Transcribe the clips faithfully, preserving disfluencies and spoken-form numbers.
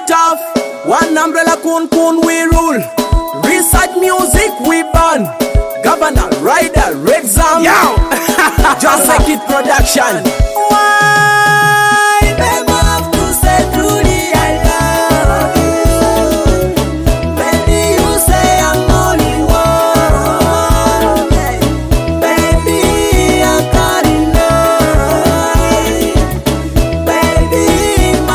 tough. One umbrella kun kun we rule. Research music we burn. Governor, Rider, Rexam. Yo! Just like it production. Why? Baby, have to say truly I love you. Baby, you say I'm only one. Baby, I can't enough. Baby, my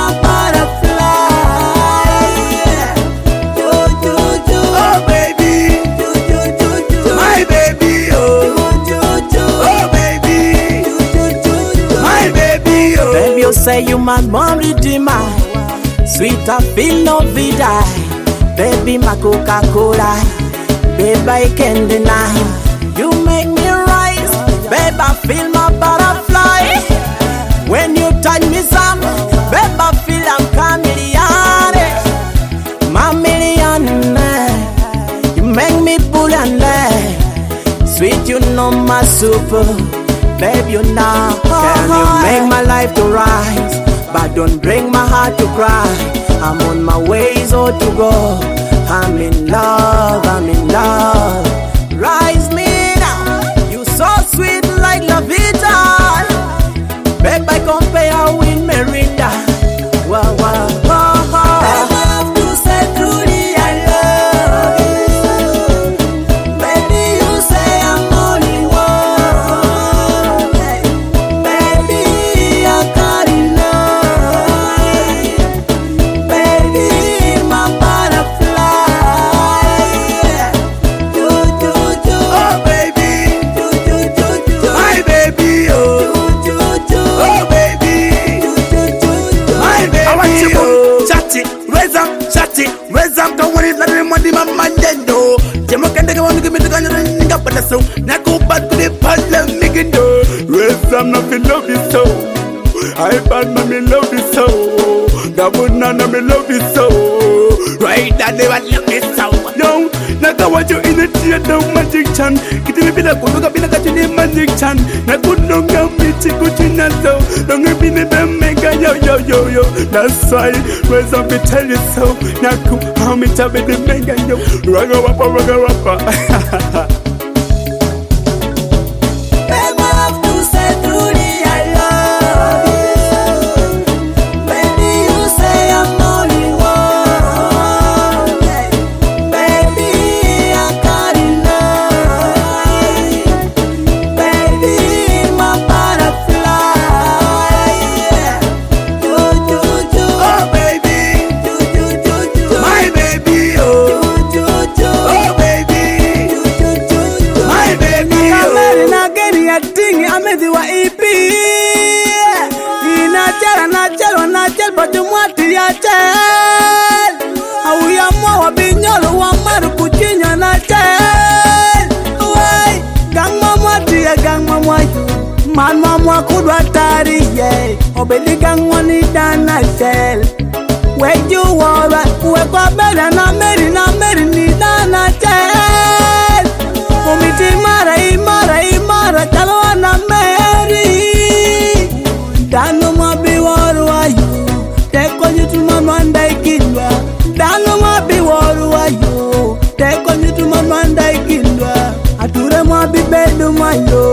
butterfly. Do, do, do. Oh baby, Do, do, do, do. my baby, oh. Do, do, do. Oh baby, Do, do, do, do. my baby, oh. Baby, you say you my mom redeemer. Sweet, I feel no vida. Baby, my Coca-Cola. Baby, I can't deny. You make me rise. Baby, I feel my butterfly. When you touch me some, baby, I feel I'm chameleon. My million, you make me pull and lay. Sweet, you know my super. Babe, you know, can you make my life to rise? But don't bring my heart to cry. I'm on my ways oh to go. I'm in love, I'm in love. Rise me now, you so sweet like La Vita. Babe, I compare with Merinda. Wow, wow, wow, wow. I have to say truly I love you. Baby, you say I'm only one. Baby, I can't enough. Baby, my butterfly. Do, do, do. Oh baby, Do, do, do, do. my baby, oh. Do, do, do. Oh baby, Do, do, do, do. my baby, I want you oh. to chat it, raise up, chat it, raise up. Don't worry, let me money, my man, then do. Jemo can take one, give me the gun, and nigga, but that's so. Now go back to the parlor, make it do. Raise up, nothing love you so. I bad, mommy, love you so. That would not, me love you so. Right, that they want love you so. Yo, now go watch you in the theater, magic chan. Get me be like, look up in the kitchen, magic chan. Now good no go me chico china so. Don't give me the mega yo yo yo yo. That's why raise up me tell you so. Now come how me tell me the mega yo. Raga wapa raga wapa. Babe, I have to say truly I love you. Baby, you say I'm only one. Baby, I can't enough. Baby, my butterfly. Do, do, do. Oh baby, Do, do, do, do. my baby, oh. Do, do, do. Oh baby, Do, do, do, do. my baby, Kameri oh. na geni ya tingi amezi wa ipi. Inachela na chelo na chel patu mwati ya chel. Au ya mwa wa binyolo wa maru kuchinya na chel. Wai, gangma mwati ya gangma mwayo. Manma mwa kudwa tari ye. Obeli gangwa ni dana chel. Weju wora, uwe kwa bela na meri na meri ni dana chel. Umiti mara imara imara kalwa na meri. Dano mabi waru ayu, teko nyitu mamanda ikindwa. Dano mabi waru ayu, teko nyitu mamanda ikindwa. Ature mabi bedu mayo.